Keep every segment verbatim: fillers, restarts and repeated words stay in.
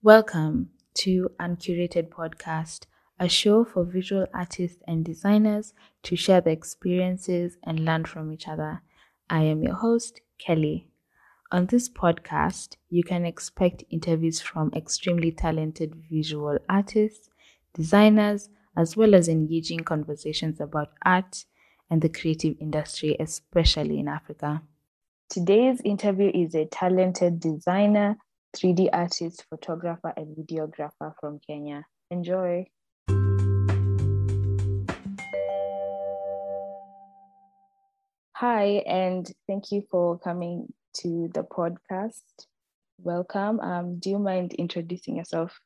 Welcome to Uncurated Podcast, a show for visual artists and designers to share their experiences and learn from each other. I am your host, Kelly. On this podcast, you can expect interviews from extremely talented visual artists, designers, as well as engaging conversations about art and the creative industry, especially in Africa. Today's interview is a talented designer, three D artist, photographer, and videographer from Kenya. Enjoy. Hi, and thank you for coming to the podcast. Welcome. Um, do you mind introducing yourself?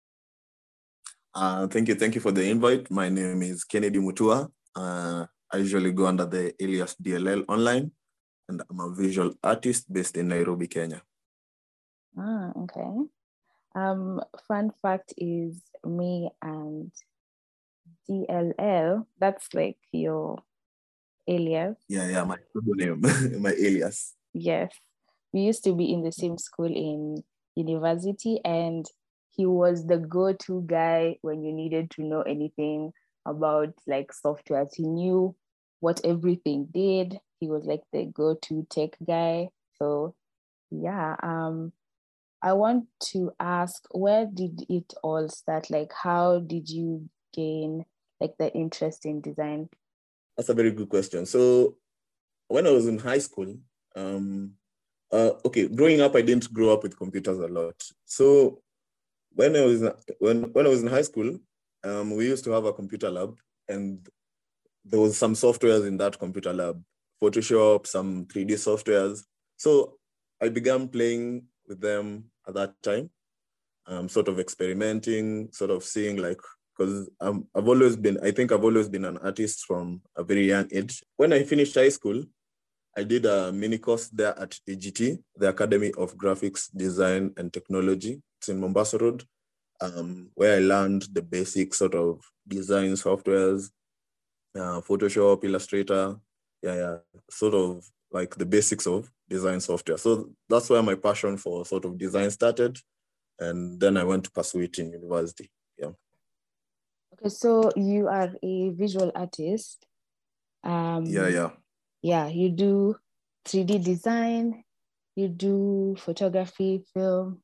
Uh, thank you. Thank you for the invite. My name is Kennedy Mutua. Uh, I usually go under the alias D L L online, and I'm a visual artist based in Nairobi, Kenya. Ah, okay. Um, fun fact is me and D L L, that's like your alias. Yeah, yeah, my name, my alias. Yes. We used to be in the same school in university, and he was the go-to guy when you needed to know anything about like software. He knew what everything did. He was like the go-to tech guy. So yeah, um, I want to ask, where did it all start? Like, how did you gain like the interest in design? That's a very good question. So when I was in high school, um, uh, okay, growing up, I didn't grow up with computers a lot. So when I was when when I was in high school, um, we used to have a computer lab, and there was some softwares in that computer lab, Photoshop, some three D softwares. So I began playing with them at that time, um, sort of experimenting, sort of seeing like, because um, I've always been, I think I've always been an artist from a very young age. When I finished high school, I did a mini course there at A G T, the Academy of Graphics Design and Technology. It's in Mombasa Road, um, where I learned the basic sort of design softwares, uh, Photoshop, Illustrator, yeah, yeah, sort of like the basics of design software. So that's where my passion for sort of design started. And then I went to pursue it in university. Yeah. Okay, so you are a visual artist. Um, Yeah, yeah. Yeah, you do three D design, you do photography, film.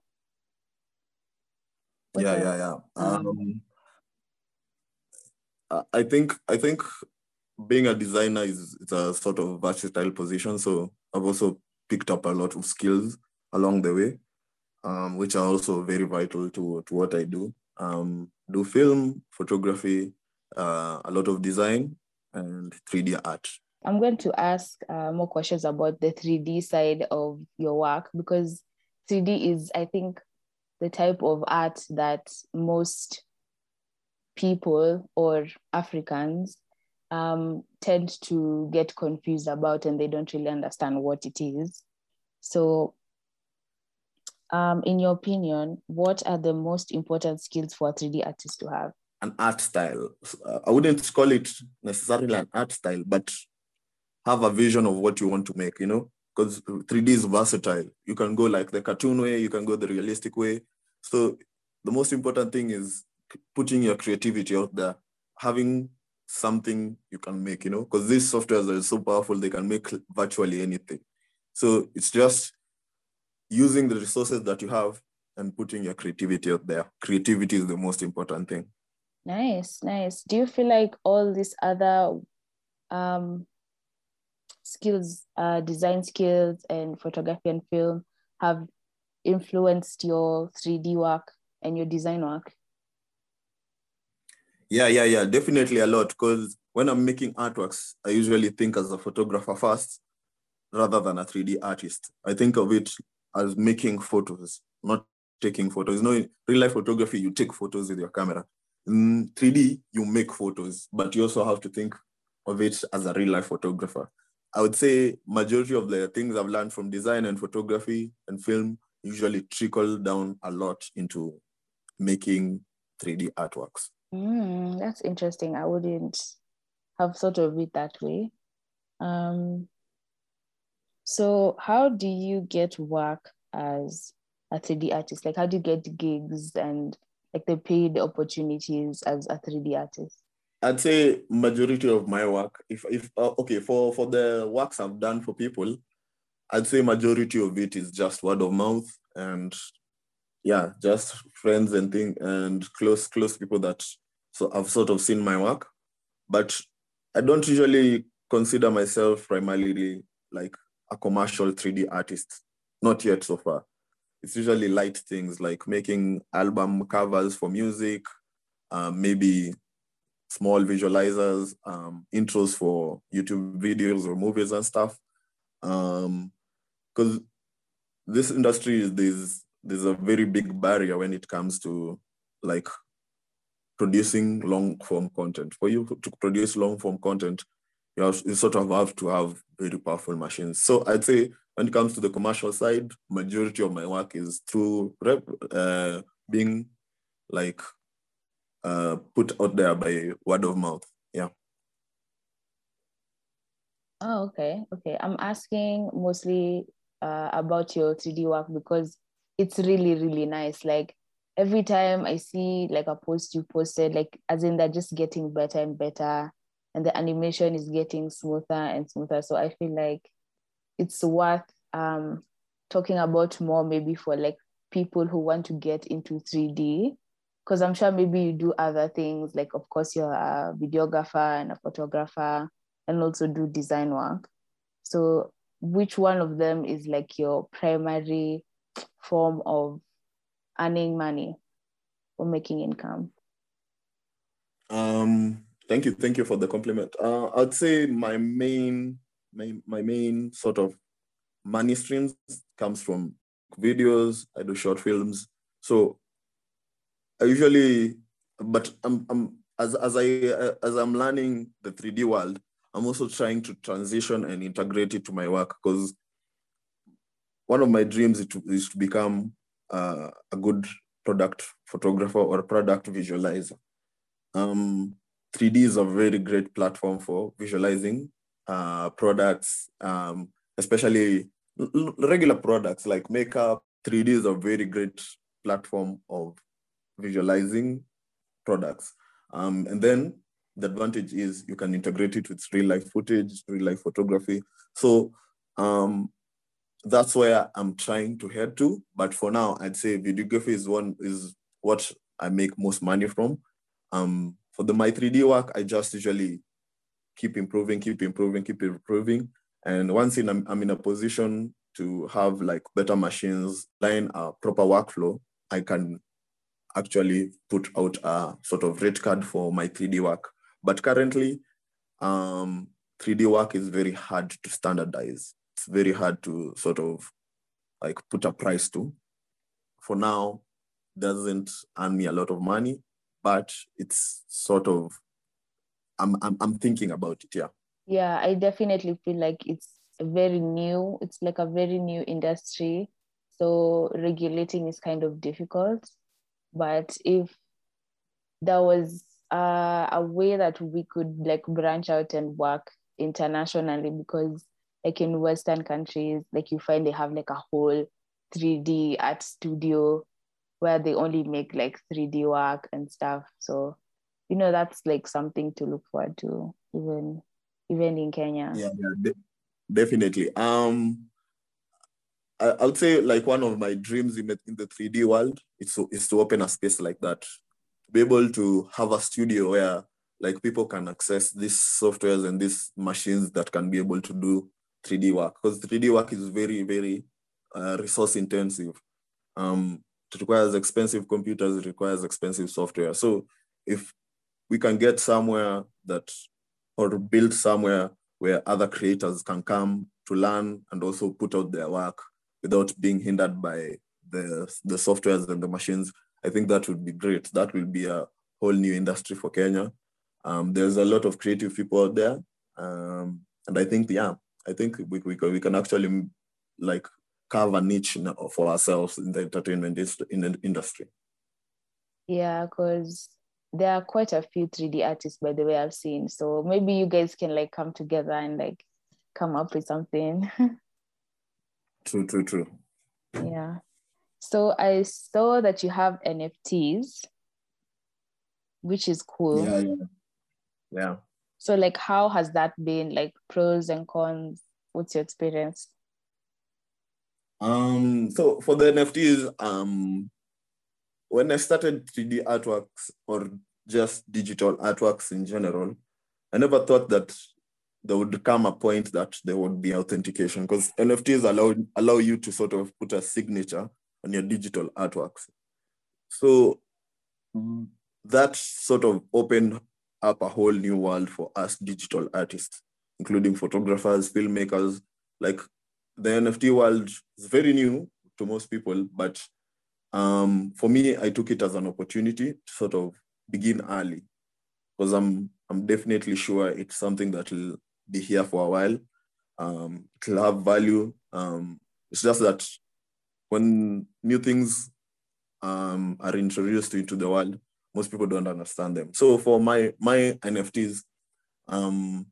What Yeah, else? yeah, yeah. Um, Um, I I think I think being a designer is it's a sort of versatile position. So I've also picked up a lot of skills along the way, um, which are also very vital to, to what I do. Um, do film, photography, uh, a lot of design, and three D art. I'm going to ask uh, more questions about the three D side of your work, because three D is, I think, the type of art that most people or Africans um, tend to get confused about, and they don't really understand what it is. So, um, in your opinion, what are the most important skills for a three D artist to have? An art style. Uh, I wouldn't call it necessarily an art style, but have a vision of what you want to make, you know, because three D is versatile. You can go like the cartoon way, you can go the realistic way. So the most important thing is putting your creativity out there, having something you can make, you know, because these softwares are so powerful, they can make virtually anything. So it's just using the resources that you have and putting your creativity out there. Creativity is the most important thing. Nice, nice. Do you feel like all these other um, skills, uh, design skills and photography and film have influenced your three D work and your design work? Yeah, yeah, yeah, definitely a lot. Because when I'm making artworks, I usually think as a photographer first rather than a three D artist. I think of it as making photos, not taking photos. You know, in real life photography, you take photos with your camera. In three D, you make photos, but you also have to think of it as a real life photographer. I would say majority of the things I've learned from design and photography and film usually trickle down a lot into making three D artworks. Mm, that's interesting. I wouldn't have thought of it that way. Um, so how do you get work as a three D artist? Like, how do you get gigs and like the paid opportunities as a three D artist? I'd say majority of my work, if if uh, okay, for for the works I've done for people, I'd say majority of it is just word of mouth and yeah, just friends and thing and close close people that so I've sort of seen my work. But I don't usually consider myself primarily like a commercial three D artist. Not yet so far. It's usually light things like making album covers for music, um, maybe small visualizers, um, intros for YouTube videos or movies and stuff. Um, because this industry is there's there's a very big barrier when it comes to like producing long form content. For you to produce long form content, you, have, you sort of have to have very powerful machines. So I'd say when it comes to the commercial side, majority of my work is through rep, uh, being like uh, put out there by word of mouth. Yeah. Oh, okay. Okay. I'm asking mostly uh, about your three D work because it's really, really nice. Like every time I see like a post you posted, like as in they're just getting better and better, and the animation is getting smoother and smoother. So I feel like it's worth um talking about more maybe for like people who want to get into three D. Because I'm sure maybe you do other things, like of course you're a videographer and a photographer and also do design work. So which one of them is like your primary form of earning money or making income? Um, thank you, thank you for the compliment. Uh, I'd say my main, my, my main sort of money streams comes from videos. I do short films, so I usually, but I'm, I'm as as I uh, as I'm learning the three D world, I'm also trying to transition and integrate it to my work because one of my dreams is to, is to become uh, a good product photographer or product visualizer. Um, three D is a very great platform for visualizing uh, products, um, especially l- regular products like makeup. three D is a very great platform of visualizing products. Um, and then the advantage is you can integrate it with real life footage, real life photography. So um, that's where I'm trying to head to. But for now, I'd say videography is one is what I make most money from. Um, for the my three D work, I just usually keep improving, keep improving, keep improving. And once in I'm, I'm in a position to have like better machines, line a proper workflow, I can actually put out a sort of rate card for my three D work. But currently, um, three D work is very hard to standardize. It's very hard to sort of like put a price to. For now, doesn't earn me a lot of money, but it's sort of I'm I'm, I'm thinking about it. Yeah. Yeah, I definitely feel like it's very new. It's like a very new industry. So regulating is kind of difficult. But if there was uh, a way that we could like branch out and work internationally, because like in Western countries, like you find they have like a whole three D art studio where they only make like three D work and stuff. So, you know, that's like something to look forward to, even even in Kenya. Yeah, yeah, de- definitely. Um, I, I would say like one of my dreams in the, in the three D world is to, is to open a space like that, to be able to have a studio where like people can access these softwares and these machines that can be able to do three D work, because three D work is very, very uh, resource intensive. Um, it requires expensive computers, it requires expensive software. So if we can get somewhere that, or build somewhere where other creators can come to learn and also put out their work without being hindered by the, the softwares and the machines, I think that would be great. That will be a whole new industry for Kenya. Um, there's a lot of creative people out there. Um, and I think, yeah, I think we, we, can, we can actually like carve a niche for ourselves in the entertainment in the industry. Yeah, because there are quite a few three D artists, by the way, I've seen. So maybe you guys can like come together and like come up with something. True, true, true. Yeah. So I saw that you have N F Ts, which is cool. Yeah, yeah, yeah. So like, how has that been? Like pros and cons? What's your experience? Um, so for the N F Ts, um, when I started three D artworks or just digital artworks in general, I never thought that there would come a point that there would be authentication, because N F Ts allow allow you to sort of put a signature on your digital artworks. So that sort of opened up a whole new world for us digital artists, including photographers, filmmakers. Like the N F T world is very new to most people, but um, for me, I took it as an opportunity to sort of begin early, because I'm I'm definitely sure it's something that will be here for a while. Um, it'll have value. Um, it's just that when new things um, are introduced into the world, most people don't understand them. So for my my N F Ts, um,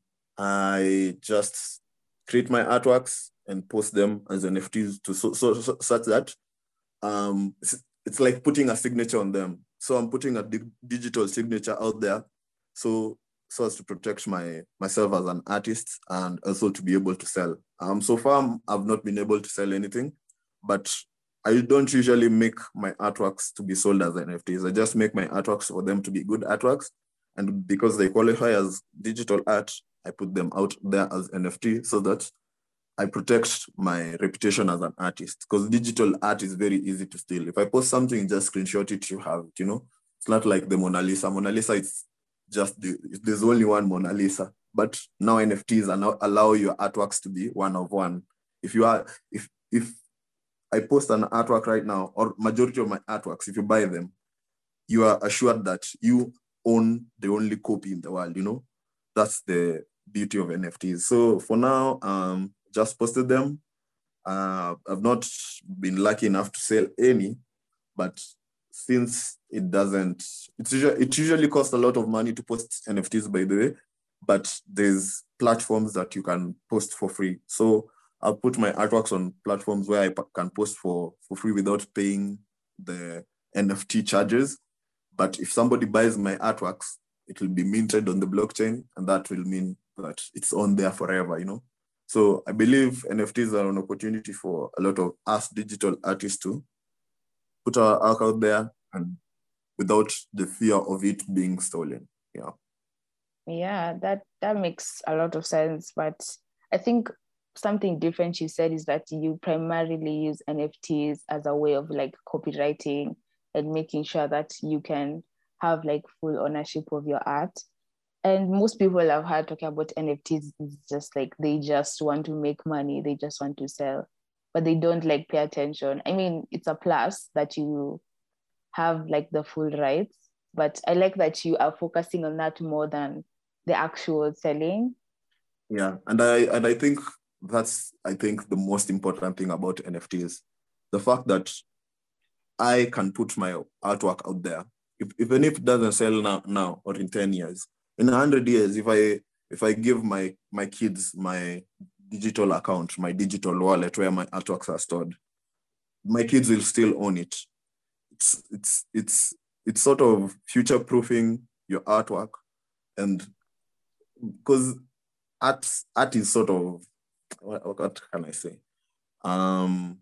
I just create my artworks and post them as N F Ts to so, so, so such that um, it's, it's like putting a signature on them. So I'm putting a di- digital signature out there, so so as to protect my myself as an artist and also to be able to sell. Um, so far I've not been able to sell anything, but I don't usually make my artworks to be sold as N F Ts. I just make my artworks for them to be good artworks. And because they qualify as digital art, I put them out there as N F T so that I protect my reputation as an artist. Because digital art is very easy to steal. If I post something, just screenshot it, you have it, you know? It's not like the Mona Lisa. Mona Lisa is just, the, there's only one Mona Lisa. But now N F Ts are now allow your artworks to be one of one. If you are, if, if, I post an artwork right now, or majority of my artworks, if you buy them, you are assured that you own the only copy in the world, you know? That's the beauty of N F Ts. So for now, um, just posted them. Uh, I've not been lucky enough to sell any, but since it doesn't, it's usually, it usually costs a lot of money to post N F Ts, by the way, but there's platforms that you can post for free. So I'll put my artworks on platforms where I can post for, for free without paying the N F T charges. But if somebody buys my artworks, it will be minted on the blockchain, and that will mean that it's on there forever, you know? So I believe N F Ts are an opportunity for a lot of us digital artists to put our art out there and without the fear of it being stolen. Yeah. Yeah, that that makes a lot of sense. But I think something different you said is that you primarily use N F Ts as a way of like copywriting and making sure that you can have like full ownership of your art. And most people I've heard talking about N F Ts is just like they just want to make money, they just want to sell, but they don't like pay attention. I mean, it's a plus that you have like the full rights, but I like that you are focusing on that more than the actual selling. Yeah, and I and I think that's I think the most important thing about N F Ts, the fact that I can put my artwork out there, if, even if it doesn't sell now, now or in ten years, in a hundred years, if I if I give my my kids my digital account, my digital wallet where my artworks are stored, my kids will still own it. It's it's it's it's sort of future proofing your artwork, and because art art is sort of what, what can I say? Um,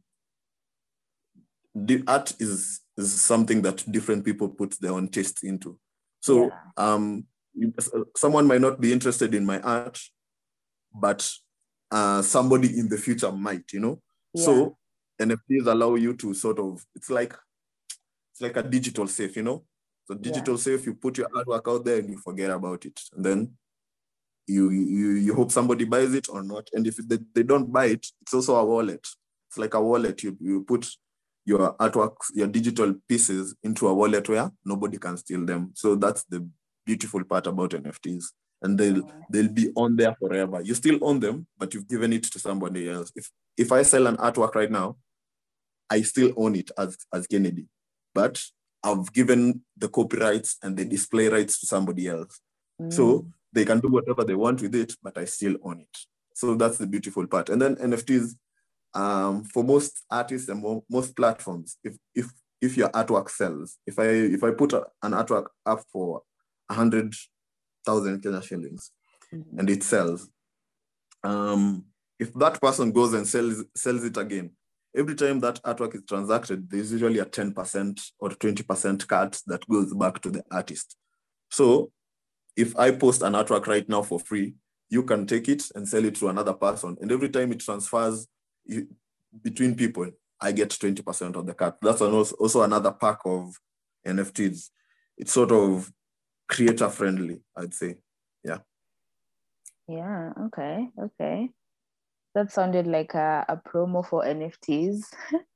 the art is is something that different people put their own taste into. So Yeah. um, someone might not be interested in my art, but uh, somebody in the future might, you know. Yeah. So N F Ts allow you to sort of, it's like it's like a digital safe, you know. So digital Yeah. safe, you put your artwork out there and you forget about it, and then you you you hope somebody buys it or not. And if they, they don't buy it, it's also a wallet. It's like a wallet. You you put your artworks, your digital pieces into a wallet where nobody can steal them. So that's the beautiful part about N F Ts. And they'll Yeah. they'll be on there forever. You still own them, but you've given it to somebody else. If if I sell an artwork right now, I still own it as, as Kennedy. But I've given the copyrights and the display rights to somebody else. Mm. So they can do whatever they want with it, but I still own it. So that's the beautiful part. And then N F Ts, um, for most artists and mo- most platforms, if if if your artwork sells, if I if I put a, an artwork up for a hundred thousand Kenya shillings, mm-hmm. and it sells, um, if that person goes and sells sells it again, every time that artwork is transacted, there's usually a ten percent or twenty percent cut that goes back to the artist. So if I post an artwork right now for free, you can take it and sell it to another person. And every time it transfers between people, I get twenty percent of the cut. That's also another pack of N F Ts. It's sort of creator friendly, I'd say. Yeah. Yeah, okay, okay. That sounded like a, a promo for N F Ts.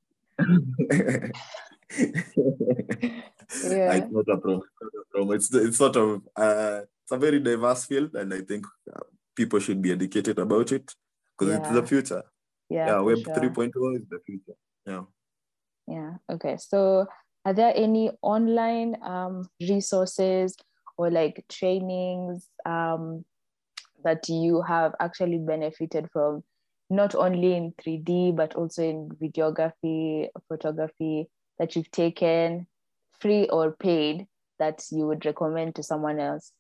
Yeah. It's not a promo. It's, it's sort of, uh, it's a very diverse field, and I think uh, people should be educated about it because yeah. it's the future. Yeah, yeah Web sure. three point oh is the future. Yeah. Yeah, okay. So are there any online um, resources or like trainings um, that you have actually benefited from, not only in three D, but also in videography, photography, that you've taken, free or paid, that you would recommend to someone else?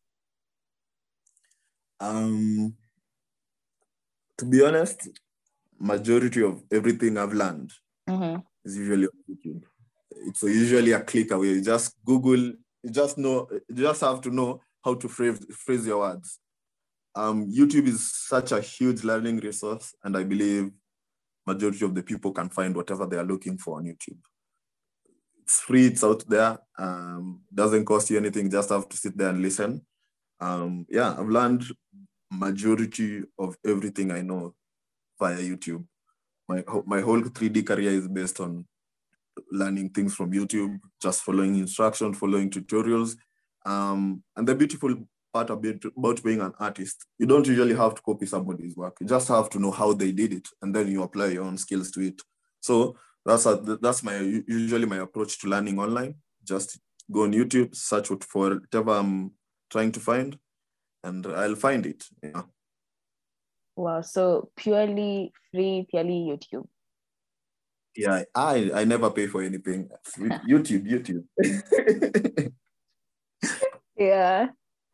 Um, to be honest, majority of everything I've learned mm-hmm. is usually on YouTube. It's usually a click away. You just Google, you just know, you just have to know how to phrase, phrase your words. Um, YouTube is such a huge learning resource, and I believe majority of the people can find whatever they are looking for on YouTube. It's free, it's out there, um, doesn't cost you anything, just have to sit there and listen. Um, yeah, I've learned majority of everything I know via YouTube. My, my whole three D career is based on learning things from YouTube, just following instructions, following tutorials. Um, and the beautiful part about being an artist, you don't usually have to copy somebody's work. You just have to know how they did it, and then you apply your own skills to it. So that's a, that's my usually my approach to learning online. Just go on YouTube, search for whatever I'm trying to find, and I'll find it. Yeah. Wow, so purely free, purely YouTube. Yeah, I I never pay for anything. YouTube, YouTube. Yeah.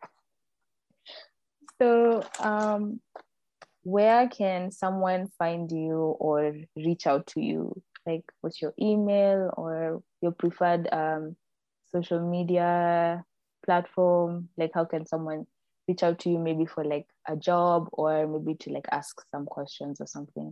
So, um, where can someone find you or reach out to you? Like, what's your email or your preferred um, social media platform? Like, how can someone reach out to you, maybe for like a job or maybe to like ask some questions or something?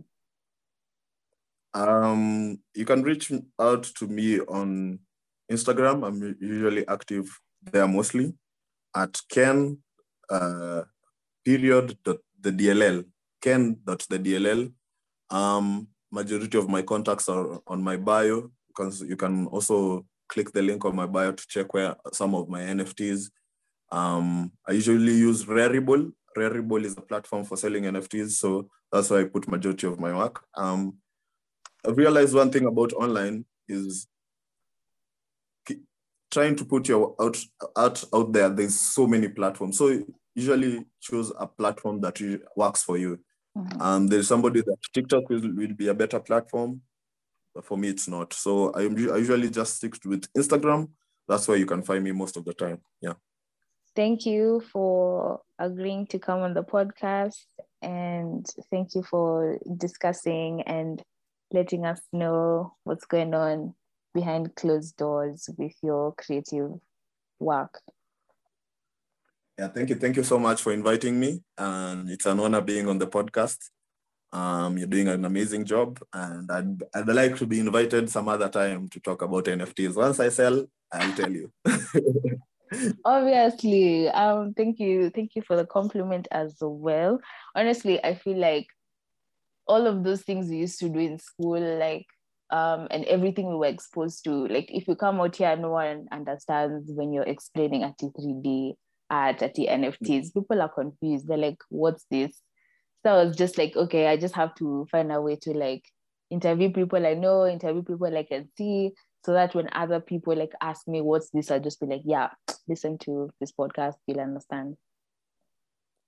Um, you can reach out to me on Instagram. I'm usually active there mostly at Ken uh, period dot the D L L. Ken dot the D L L. Um, majority of my contacts are on my bio, because you can also click the link on my bio to check where some of my N F Ts. Um, I usually use Rarible. Rarible is a platform for selling N F Ts, so that's why I put majority of my work. Um, I've realized one thing about online is trying to put your out, out out there. There's so many platforms. So usually choose a platform that works for you. Mm-hmm. Um, there's somebody that TikTok will, will be a better platform, but for me, it's not. So I, I usually just stick with Instagram. That's where you can find me most of the time. Yeah. Thank you for agreeing to come on the podcast, and thank you for discussing and letting us know what's going on behind closed doors with your creative work. Yeah, thank you. Thank you so much for inviting me. And it's an honor being on the podcast. Um, you're doing an amazing job, and I'd, I'd like to be invited some other time to talk about N F Ts. Once I sell, I'll tell you. Obviously. Um, thank you. Thank you for the compliment as well. Honestly, I feel like all of those things we used to do in school, like, um, and everything we were exposed to, like if you come out here, no one understands when you're explaining at the three D art, at the N F Ts. People are confused. They're like, what's this? So I was just like, okay, I just have to find a way to like interview people I know, interview people I can see, so that when other people like ask me what's this, I'll just be like, yeah, listen to this podcast, you'll understand.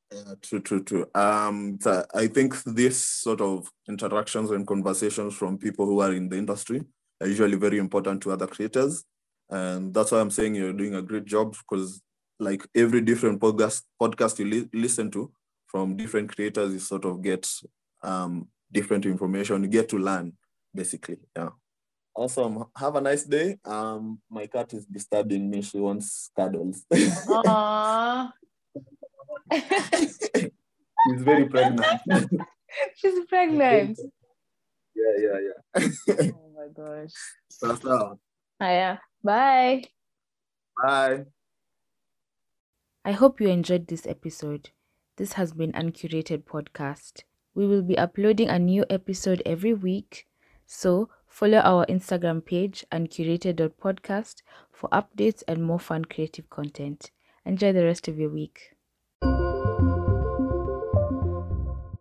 Yeah, true, true, true. Um, so I think this sort of interactions and conversations from people who are in the industry are usually very important to other creators. And that's why I'm saying you're doing a great job, because like every different podcast podcast you li- listen to from different creators, you sort of get um different information. You get to learn, basically. Yeah. Awesome. Have a nice day. Um, my cat is disturbing me. She wants cuddles. Aww. She's very pregnant. She's pregnant. Yeah, yeah, yeah. Oh my gosh. That's all. Hiya. Bye. Bye. I hope you enjoyed this episode. This has been Uncurated Podcast. We will be uploading a new episode every week, so follow our Instagram page uncurated dot podcast for updates and more fun creative content. Enjoy the rest of your week.